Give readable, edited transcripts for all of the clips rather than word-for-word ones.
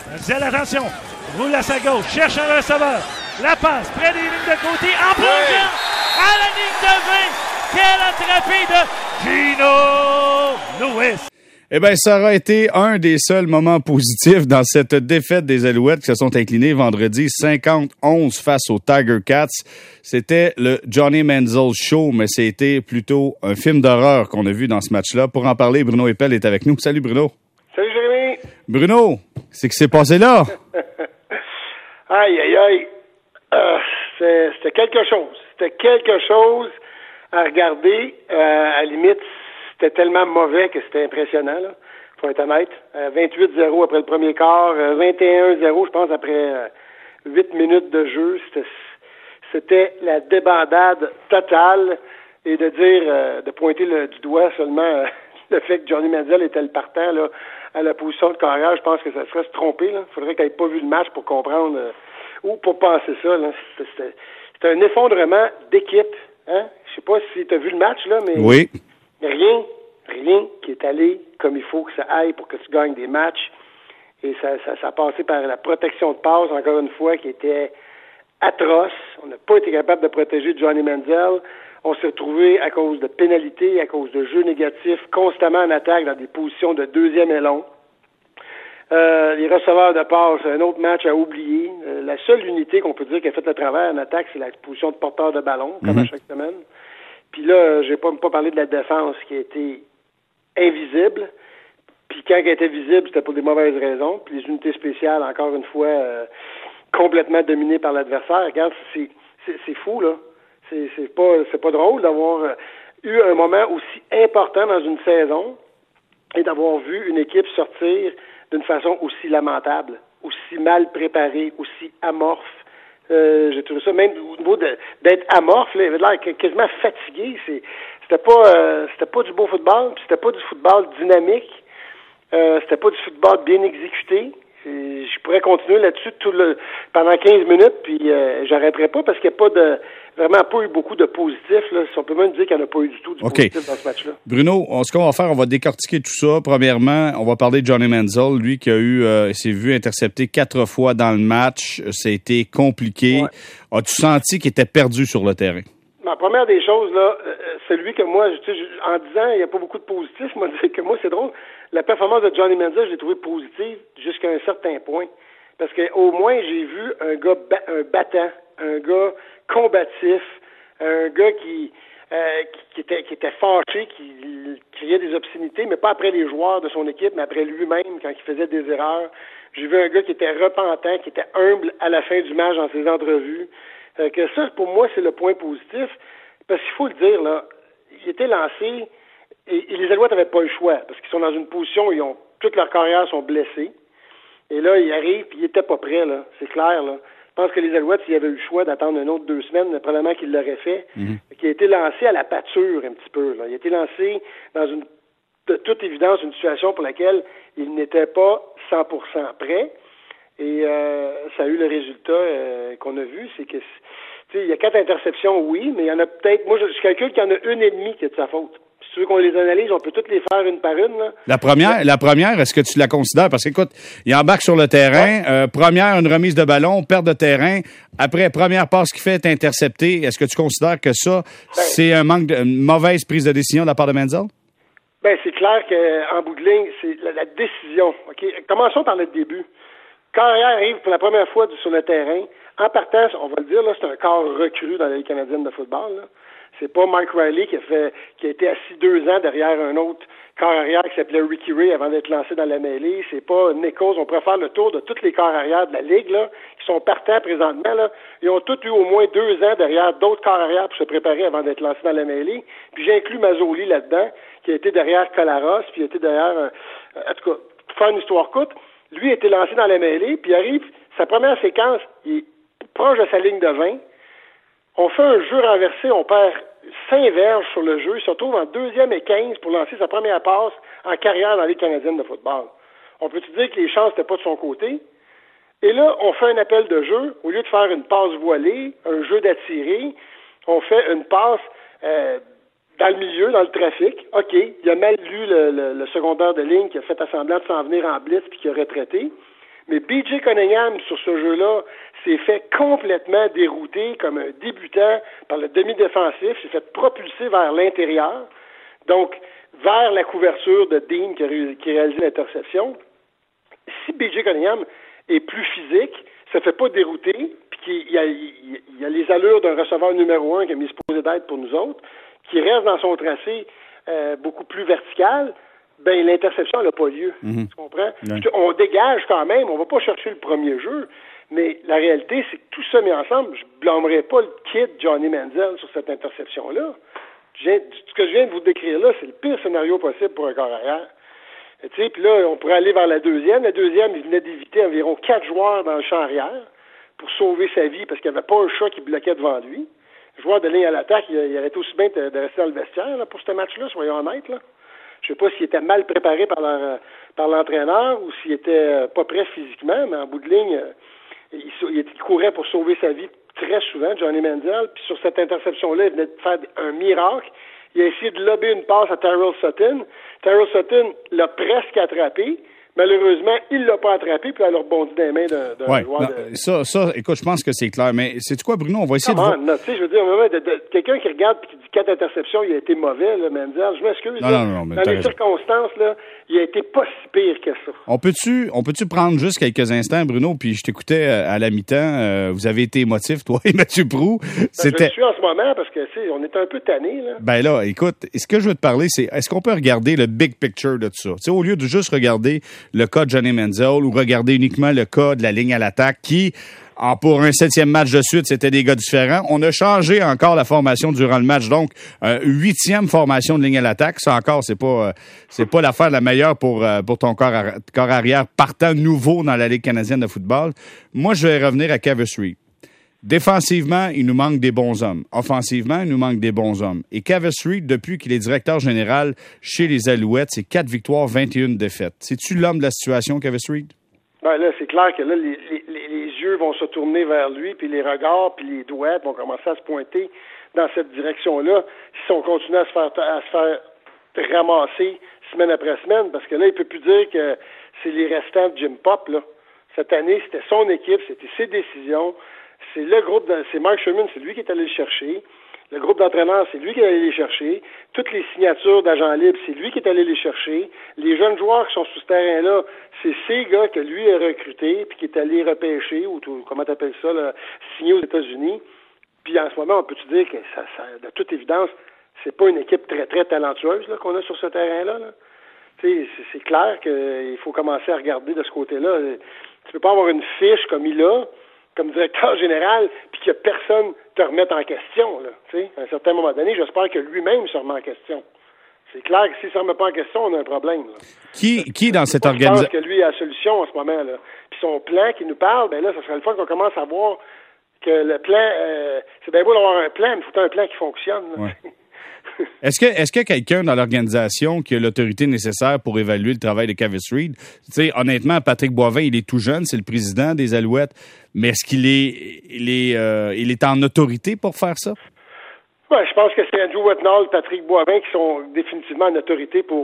Menzel, attention, roule à sa gauche, cherche un receveur. La passe, près des lignes de côté, en plongeant à la ligne de 20. Quelle attrapée de Gino Lewis. Eh bien, ça aura été un des seuls moments positifs dans cette défaite des Alouettes qui se sont inclinés vendredi 50-11 face aux Tiger Cats. C'était le Johnny Manziel Show, mais c'était plutôt un film d'horreur qu'on a vu dans ce match-là. Pour en parler, Bruno Eppel est avec nous. Salut Bruno. Salut Jérémy. Bruno, c'est que c'est passé là? Aïe, aïe, aïe. C'était quelque chose. C'était quelque chose à regarder. À la limite, c'était tellement mauvais que c'était impressionnant, là. Faut être honnête. 28-0 après le premier quart, 21-0, je pense, après 8 minutes de jeu. C'était la débandade totale. Et de dire, de pointer du doigt seulement le fait que Johnny Manziel était le partant là, à la position de carrière, je pense que ça serait se tromper. Il faudrait qu'il n'ait pas vu le match pour comprendre ou pour penser ça. Là. C'était un effondrement d'équipe. Hein? Je sais pas si tu as vu le match, là, mais oui. Rien qui est allé comme il faut que ça aille pour que tu gagnes des matchs. Et ça a passé par la protection de passe, encore une fois, qui était atroce. On n'a pas été capable de protéger Johnny Manziel. On s'est retrouvé à cause de pénalités, à cause de jeux négatifs, constamment en attaque dans des positions de deuxième et long. Les receveurs de passe, un autre match à oublier. La seule unité qu'on peut dire qui a fait le travail en attaque, c'est la position de porteur de ballon, comme à chaque semaine. Puis là, je vais pas parler de la défense qui a été invisible. Puis quand elle était visible, c'était pour des mauvaises raisons. Puis les unités spéciales, encore une fois, complètement dominées par l'adversaire. Regarde, c'est fou, là. C'est pas drôle d'avoir eu un moment aussi important dans une saison et d'avoir vu une équipe sortir d'une façon aussi lamentable, aussi mal préparée, aussi amorphe. J'ai trouvé ça, même au niveau d'être amorphe, là, il avait l'air quasiment fatigué. C'était pas du beau football, puis c'était pas du football dynamique, c'était pas du football bien exécuté. Je pourrais continuer là-dessus pendant 15 minutes, puis j'arrêterai pas parce qu'il n'y a vraiment pas eu beaucoup de positifs. Là. On peut même dire qu'il n'y en a pas eu du tout de positif dans ce match-là. Bruno, ce qu'on va faire, on va décortiquer tout ça. Premièrement, on va parler de Johnny Manziel, lui qui s'est vu intercepté 4 fois dans le match. Ça a été compliqué. Ouais. As-tu senti qu'il était perdu sur le terrain? La première des choses, là, celui que moi, en disant il n'y a pas beaucoup de positifs, m'a dit que moi, c'est drôle. La performance de Johnny Manziel, je l'ai trouvée positive jusqu'à un certain point. Parce qu'au moins, j'ai vu un gars un battant, un gars combatif, un gars qui était fâché, qui criait des obscénités, mais pas après les joueurs de son équipe, mais après lui-même quand il faisait des erreurs. J'ai vu un gars qui était repentant, qui était humble à la fin du match dans ses entrevues. Que ça, pour moi, c'est le point positif. Parce qu'il faut le dire, là, il était lancé et les Alouettes n'avaient pas le choix parce qu'ils sont dans une position où toute leur carrière sont blessés. Et là, il arrive puis il était pas prêt, là. C'est clair, là. Je pense que les Alouettes, s'ils avaient eu le choix d'attendre une autre 2 semaines, probablement qu'ils l'auraient fait. Qui a été lancé à la pâture un petit peu, là. Il a été lancé dans de toute évidence, une situation pour laquelle il n'était pas 100% prêt. Et ça a eu le résultat qu'on a vu, c'est que il y a 4 interceptions, oui, mais il y en a peut-être. Moi, je calcule qu'il y en a 1,5 qui est de sa faute. Si tu veux qu'on les analyse, on peut toutes les faire une par une. Là. La première, est-ce que tu la considères? Parce qu'écoute, il embarque sur le terrain. Première, une remise de ballon, perte de terrain. Après, première passe qu'il fait est interceptée. Est-ce que tu considères que ça, c'est une mauvaise prise de décision de la part de Manziel? Ben, c'est clair qu'en bout de ligne, c'est la décision. OK? Commençons par le début. Carrière arrive pour la première fois sur le terrain. En partant, on va le dire, là, c'est un corps recru dans la Ligue canadienne de football. Là. C'est pas Mike Riley qui a été assis 2 ans derrière un autre corps arrière qui s'appelait Ricky Ray avant d'être lancé dans la mêlée. C'est pas Nichols. On pourrait faire le tour de tous les corps arrière de la Ligue, là, qui sont partants présentement, là. Ils ont tous eu au moins 2 ans derrière d'autres corps arrière pour se préparer avant d'être lancé dans la mêlée. Puis j'ai inclus Mazzoli là-dedans, qui a été derrière Collaros, puis il a été derrière, en tout cas, pour faire une histoire courte, lui a été lancé dans la mêlée, puis arrive, sa première séquence, il est proche de sa ligne de 20. On fait un jeu renversé, on perd 5 verges sur le jeu. Il se retrouve en 2e et 15 pour lancer sa première passe en carrière dans la Ligue canadienne de football. On peut-tu dire que les chances n'étaient pas de son côté? Et là, on fait un appel de jeu. Au lieu de faire une passe voilée, un jeu d'attirer, on fait une passe dans le milieu, dans le trafic. OK, il a mal lu le secondaire de ligne qui a fait semblant de s'en venir en blitz puis qui a retraité. Mais B.J. Cunningham, sur ce jeu-là, s'est fait complètement dérouter comme un débutant par le demi-défensif, s'est fait propulser vers l'intérieur, donc vers la couverture de Dean qui réalise l'interception. Si B.J. Cunningham est plus physique, ça ne fait pas dérouter, puis qu'il y a les allures d'un receveur numéro 1 qui est supposé d'être pour nous autres, qui reste dans son tracé beaucoup plus vertical, ben l'interception n'a pas lieu. Tu comprends? Ouais. On dégage quand même, on va pas chercher le premier jeu, mais la réalité, c'est que tout ça mis ensemble, je blâmerais pas le kid Johnny Manziel sur cette interception-là. Ce que je viens de vous décrire là, c'est le pire scénario possible pour un corps arrière. Tu sais, puis là, on pourrait aller vers la deuxième. La deuxième, il venait d'éviter environ 4 joueurs dans le champ arrière pour sauver sa vie parce qu'il n'y avait pas un chat qui bloquait devant lui. Le joueur de ligne à l'attaque, il aurait été aussi bien de rester dans le vestiaire là, pour ce match-là, soyons honnêtes. Là. Je sais pas s'il était mal préparé par l'entraîneur ou s'il était pas prêt physiquement, mais en bout de ligne, il courait pour sauver sa vie très souvent, Johnny Manziel. Puis sur cette interception-là, il venait de faire un miracle. Il a essayé de lober une passe à Tyrell Sutton. Tyrell Sutton l'a presque attrapé. Malheureusement, il l'a pas attrapé, puis elle a rebondi dans les mains d'un joueur. Ça, écoute, je pense que c'est clair. Mais sais-tu quoi, Bruno? On va essayer de voir. Tu sais, je veux dire, quelqu'un qui regarde et qui dit 4 interceptions, il a été mauvais, là, Manziel. Je m'excuse. Non, mais dans les circonstances, là, il a été pas si pire que ça. On peut-tu prendre juste quelques instants, Bruno? Puis je t'écoutais à la mi-temps. Vous avez été émotif, toi et Mathieu Proulx. Je suis en ce moment parce que, tu sais, on est un peu tannés, là. Ben là, écoute, ce que je veux te parler, c'est est-ce qu'on peut regarder le big picture de tout ça? Tu sais, au lieu de juste regarder le cas de Johnny Manziel ou regarder uniquement le cas de la ligne à l'attaque qui, pour un 7e match de suite, c'était des gars différents. On a changé encore la formation durant le match, donc 8e formation de ligne à l'attaque. Ça encore, c'est pas l'affaire la meilleure pour ton corps arrière partant nouveau dans la Ligue canadienne de football. Moi, je vais revenir à Kavis Reed. Défensivement, il nous manque des bons hommes. Offensivement, il nous manque des bons hommes. Et Kavis Reed, depuis qu'il est directeur général chez les Alouettes, c'est 4 victoires, 21 défaites. C'est-tu l'homme de la situation, Kavis Reed? Ben là, c'est clair que là, les yeux vont se tourner vers lui, puis les regards, puis les doigts vont commencer à se pointer dans cette direction-là si on continue à se faire ramasser semaine après semaine, parce que là, il peut plus dire que c'est les restants de Jim Pop, là. Cette année, c'était son équipe, c'était ses décisions. C'est le groupe, c'est Mark Sherman, c'est lui qui est allé le chercher. Le groupe d'entraîneurs, c'est lui qui est allé les chercher. Toutes les signatures d'agents libres, c'est lui qui est allé les chercher. Les jeunes joueurs qui sont sur ce terrain-là, c'est ces gars que lui a recrutés puis qui est allé repêcher, ou comment t'appelles ça, là, signer aux États-Unis. Puis en ce moment, on peut te dire que ça, de toute évidence, c'est pas une équipe très, très talentueuse là, qu'on a sur ce terrain-là. Là. C'est clair qu'il faut commencer à regarder de ce côté-là. Tu peux pas avoir une fiche comme il a, comme directeur général, puis que personne te remette en question, là. Tu sais, à un certain moment donné, j'espère que lui-même se remet en question. C'est clair que s'il ne se remet pas en question, on a un problème, là. Qui dans cette organisation... Je pense que lui a la solution en ce moment, là. Puis son plan qui nous parle, ben là, ça serait le fun qu'on commence à voir que le plan... c'est bien beau d'avoir un plan, mais il faut un plan qui fonctionne, là. Ouais. Est-ce que quelqu'un dans l'organisation qui a l'autorité nécessaire pour évaluer le travail de Kavis Reed? Tu sais, honnêtement, Patrick Boivin, il est tout jeune, c'est le président des Alouettes, mais est-ce qu'il il est en autorité pour faire ça? Oui, je pense que c'est Andrew Whitnall, Patrick Boivin qui sont définitivement en autorité pour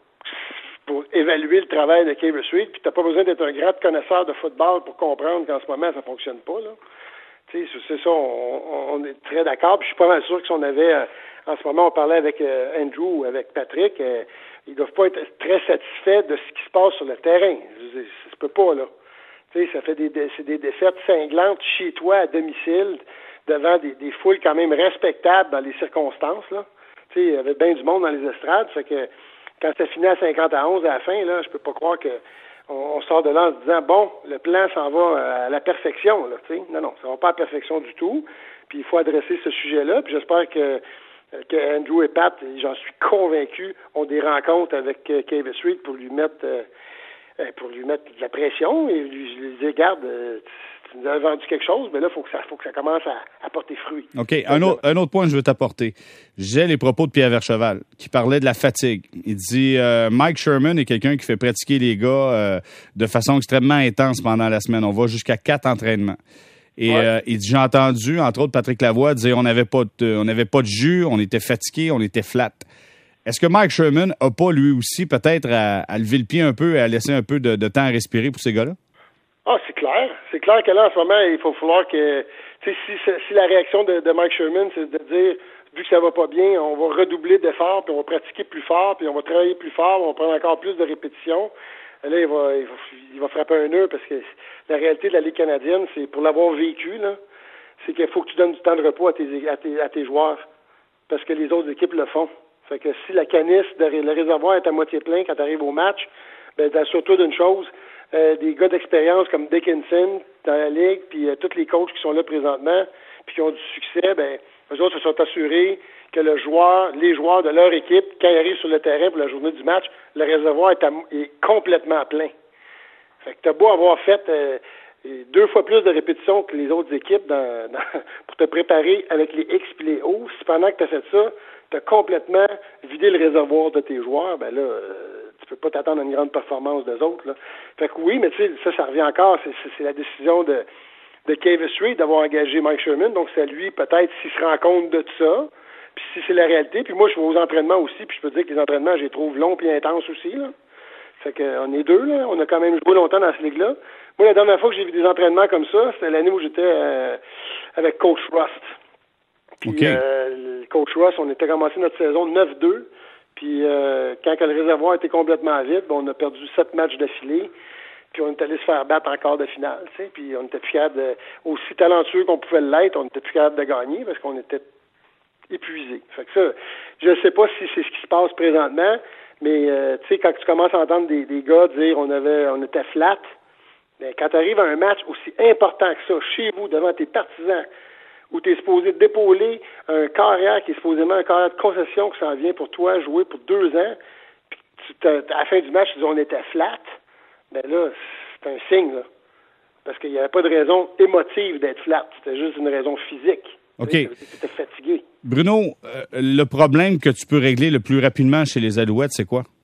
évaluer le travail de Kavis Reed. Puis t'as pas besoin d'être un grand connaisseur de football pour comprendre qu'en ce moment, ça fonctionne pas, là. Tu sais, c'est ça, on est très d'accord. Puis je suis pas mal sûr que si on avait... en ce moment, on parlait avec Andrew ou avec Patrick, ils doivent pas être très satisfaits de ce qui se passe sur le terrain. Ça se peut pas, là. Tu sais, ça fait c'est des défaites cinglantes chez toi, à domicile, devant des foules quand même respectables dans les circonstances, là. Tu sais, il y avait bien du monde dans les estrades, fait que quand ça finit à 50-11 à la fin, là, je peux pas croire que on sort de là en se disant, bon, le plan s'en va à la perfection, là, tu sais. Non, ça va pas à la perfection du tout. Puis il faut adresser ce sujet-là, puis j'espère que Andrew et Pat, j'en suis convaincu, ont des rencontres avec Kavis Reed pour lui mettre de la pression et lui dire, regarde, tu nous as vendu quelque chose, mais là, faut que ça commence à porter fruit. OK. Un autre point que je veux t'apporter. J'ai les propos de Pierre Vercheval, qui parlait de la fatigue. Il dit, Mike Sherman est quelqu'un qui fait pratiquer les gars de façon extrêmement intense pendant la semaine. On va jusqu'à 4 entraînements. Et ouais. Il dit, j'ai entendu, entre autres, Patrick Lavoie dire on n'avait pas de jus, on était fatigué, on était flat. Est-ce que Mike Sherman a pas, lui aussi, peut-être à lever le pied un peu et à laisser un peu de temps à respirer pour ces gars-là? Ah, c'est clair. C'est clair que là, en ce moment, il faut falloir que, tu sais, si la réaction de Mike Sherman, c'est de dire, vu que ça va pas bien, on va redoubler d'efforts, puis on va pratiquer plus fort, puis on va travailler plus fort, on va prendre encore plus de répétitions. Là, il va frapper un nœud parce que la réalité de la Ligue canadienne, c'est pour l'avoir vécu, là, c'est qu'il faut que tu donnes du temps de repos à tes joueurs parce que les autres équipes le font. Fait que si la canisse, le réservoir est à moitié plein quand tu arrives au match, ben assure-toi d'une chose, des gars d'expérience comme Dickinson dans la Ligue, puis tous les coachs qui sont là présentement, puis qui ont du succès, ben eux autres se sont assurés que les joueurs de leur équipe, quand ils arrivent sur le terrain pour la journée du match, le réservoir est complètement plein. Fait que t'as beau avoir fait 2 fois plus de répétitions que les autres équipes pour te préparer avec les X et les O, si pendant que tu as fait ça, tu as complètement vidé le réservoir de tes joueurs, ben là, tu peux pas t'attendre à une grande performance des autres. Là. Fait que oui, mais tu sais, ça revient encore, c'est la décision de Cave Street d'avoir engagé Mike Sherman, donc c'est à lui peut-être s'il se rend compte de tout ça, puis si c'est la réalité, puis moi je vais aux entraînements aussi, puis je peux dire que les entraînements, je les trouve longs et intenses aussi, là. Fait qu'on est deux, là, on a quand même joué longtemps dans cette ligue-là. Moi, la dernière fois que j'ai vu des entraînements comme ça, c'était l'année où j'étais avec Coach Rust. Puis, okay. Coach Rust, on était commencé notre saison 9-2. Puis, quand le réservoir était complètement vide, on a perdu 7 matchs d'affilée. Puis, on est allé se faire battre en quart de finale, tu sais. Puis, on était plus capable aussi talentueux qu'on pouvait l'être, on était plus capable de gagner parce qu'on était épuisés. Fait que ça, je ne sais pas si c'est ce qui se passe présentement, mais, tu sais, quand tu commences à entendre des gars dire on était flat, ben, quand tu arrives à un match aussi important que ça, chez vous, devant tes partisans, où tu es supposé d'épauler un carrière qui est supposément un carrière de concession qui s'en vient pour toi jouer pour 2 ans, puis à la fin du match, tu dis on était flat, ben là, c'est un signe, là. Parce qu'il n'y avait pas de raison émotive d'être flat, c'était juste une raison physique. OK. Tu étais fatigué. Bruno, le problème que tu peux régler le plus rapidement chez les Alouettes, c'est quoi?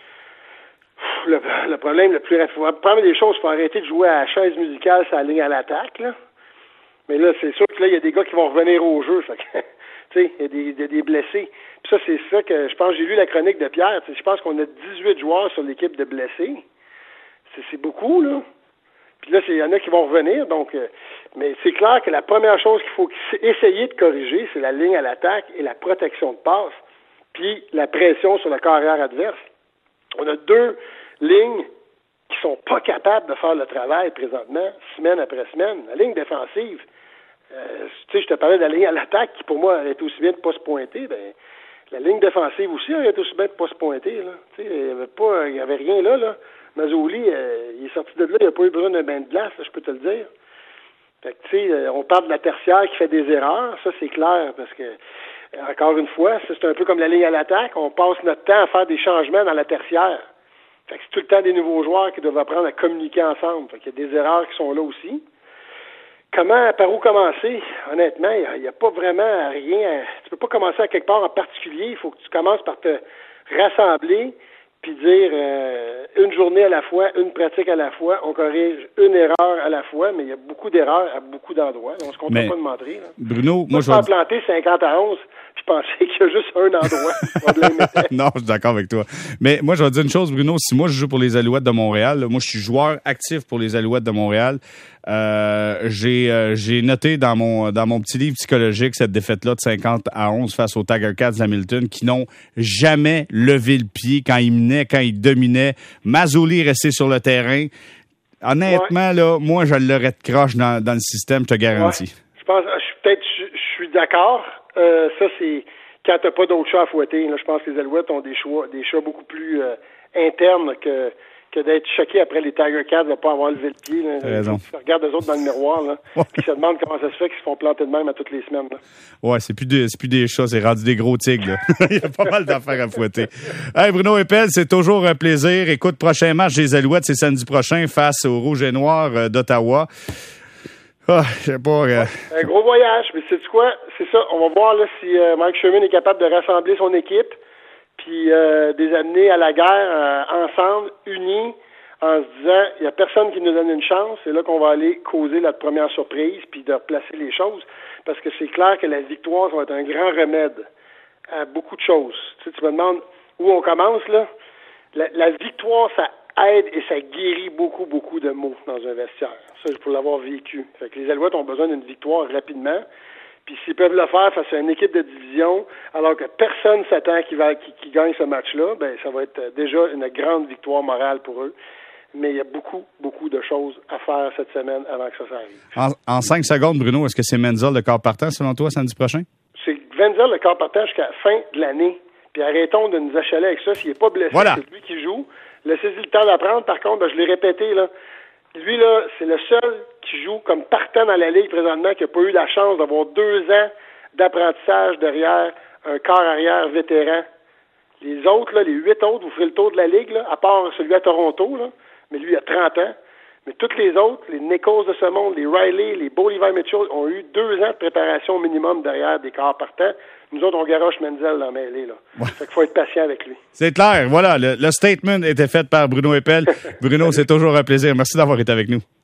Le problème le plus rapide. Première des choses, il faut arrêter de jouer à la chaise musicale sur la ligne à l'attaque, là. Mais là, c'est sûr que là, il y a des gars qui vont revenir au jeu. Tu sais, il y a des blessés. Puis ça, c'est ça que je pense, j'ai lu la chronique de Pierre. Je pense qu'on a 18 joueurs sur l'équipe de blessés. C'est beaucoup, là. Puis là, il y en a qui vont revenir. Donc, mais c'est clair que la première chose qu'il faut essayer de corriger, c'est la ligne à l'attaque et la protection de passe. Puis la pression sur le carrière adverse. On a 2 lignes qui sont pas capables de faire le travail présentement, semaine après semaine. La ligne défensive, tu sais, je te parlais de la ligne à l'attaque qui, pour moi, aurait été aussi bien de ne pas se pointer. Ben, la ligne défensive aussi aurait été aussi bien de ne pas se pointer. Là. Tu sais, il n'y avait rien là. Mazzoli, il est sorti de là, il n'a pas eu besoin d'un bain de glace, là, je peux te le dire. Fait que, tu sais, on parle de la tertiaire qui fait des erreurs, ça c'est clair, parce que, encore une fois, c'est un peu comme la ligne à l'attaque, on passe notre temps à faire des changements dans la tertiaire. Fait que c'est tout le temps des nouveaux joueurs qui doivent apprendre à communiquer ensemble. Fait qu'il y a des erreurs qui sont là aussi. Par où commencer? Honnêtement, il n'y a pas vraiment rien. Tu peux pas commencer à quelque part en particulier. Il faut que tu commences par te rassembler puis dire une journée à la fois, une pratique à la fois. On corrige une erreur à la fois, mais il y a beaucoup d'erreurs à beaucoup d'endroits. On se compte pas de montrer. Là. Bruno, moi je vais planter 50-11. Je pensais qu'il y a juste un endroit. Non, je suis d'accord avec toi. Mais moi, je vais te dire une chose, Bruno. Si moi, je joue pour les Alouettes de Montréal, là, moi, je suis joueur actif pour les Alouettes de Montréal. J'ai noté dans mon petit livre psychologique cette défaite-là de 50-11 face aux Tiger Cats d'Hamilton qui n'ont jamais levé le pied quand ils menaient, quand ils dominaient. Mazzoli resté sur le terrain. Honnêtement, là, moi, je l'aurais de croche dans le système, je te garantis. Ouais. Je pense, je suis d'accord. Ça, c'est quand t'as pas d'autres chats à fouetter. Là, je pense que les Alouettes ont des chats beaucoup plus internes que d'être choqués après les Tiger Cats de ne pas avoir levé le pied. Là. Raison. Ils regardent eux autres dans le miroir, là, puis ils se demandent comment ça se fait qu'ils se font planter de même à toutes les semaines. Là. Ouais, c'est plus des chats, c'est rendu des gros tigres. Là. Il y a pas mal d'affaires à fouetter. Hey, Bruno Eppel, c'est toujours un plaisir. Écoute, prochain match des Alouettes, c'est samedi prochain face aux Rouges et Noirs d'Ottawa. Ah, je sais pas. Un gros voyage, mais sais-tu quoi? C'est ça, on va voir là si Mike Sherman est capable de rassembler son équipe puis des amener à la guerre ensemble, unis, en se disant, il n'y a personne qui nous donne une chance, c'est là qu'on va aller causer la première surprise puis de replacer les choses, parce que c'est clair que la victoire, ça va être un grand remède à beaucoup de choses. Tu sais, tu me demandes où on commence, là. La victoire, ça aide et ça guérit beaucoup, beaucoup de maux dans un vestiaire. Ça, pour l'avoir vécu. Fait que les Alouettes ont besoin d'une victoire rapidement. Puis s'ils peuvent le faire face à une équipe de division, alors que personne s'attend qu'ils gagnent ce match-là, ben ça va être déjà une grande victoire morale pour eux. Mais il y a beaucoup, beaucoup de choses à faire cette semaine avant que ça arrive. En 5 secondes, Bruno, est-ce que c'est Menzel le corps partant, selon toi, samedi prochain? C'est Menzel le corps partant jusqu'à la fin de l'année. Puis arrêtons de nous achaler avec ça. S'il n'est pas blessé, voilà. C'est lui qui joue. Laissez-y le temps d'apprendre. Par contre, je l'ai répété, là. Lui, là, c'est le seul qui joue comme partant dans la Ligue présentement qui n'a pas eu la chance d'avoir 2 ans d'apprentissage derrière un corps arrière vétéran. Les autres, là, les 8 autres, vous ferez le tour de la Ligue, là, à part celui à Toronto, là, mais lui, il a 30 ans. Mais toutes les autres, les Nichols de ce monde, les Riley, les Bo Levi Mitchell, ont eu 2 ans de préparation minimum derrière des corps partants. Nous autres, on garoche Menzel dans la mêlée, là. Ouais. Fait qu'il faut être patient avec lui. C'est clair. Voilà, le statement était fait par Bruno Eppel. Bruno, c'est toujours un plaisir. Merci d'avoir été avec nous.